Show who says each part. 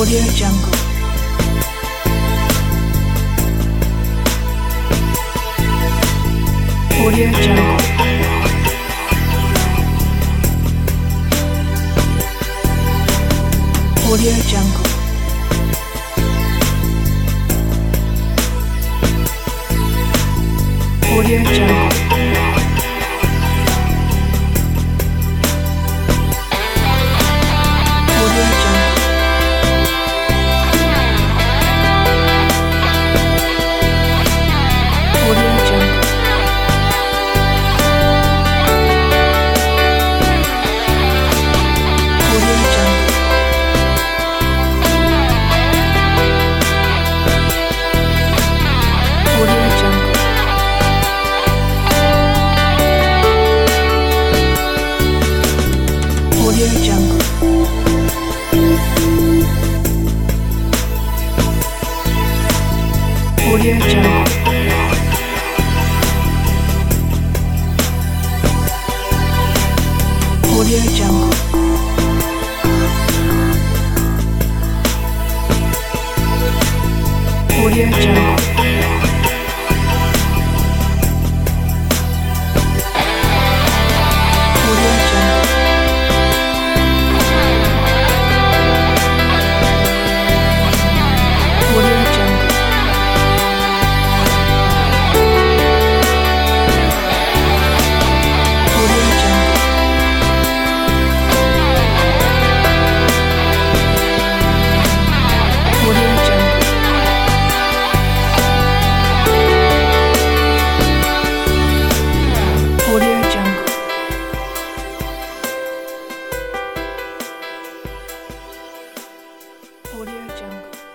Speaker 1: Audio Jungle. Audio Jungle. Audio Jungle. Audio Jungle. Audio Jungle. Audio Jungle. Audio Jungle. Audio Jungle. Audio Jungle. Audio Jungle. Audio Jungle. Audio Jungle. Audio Jungle. Audio Jungle. Audio Jungle. Audio Jungle. Audio Jungle. Audio Jungle.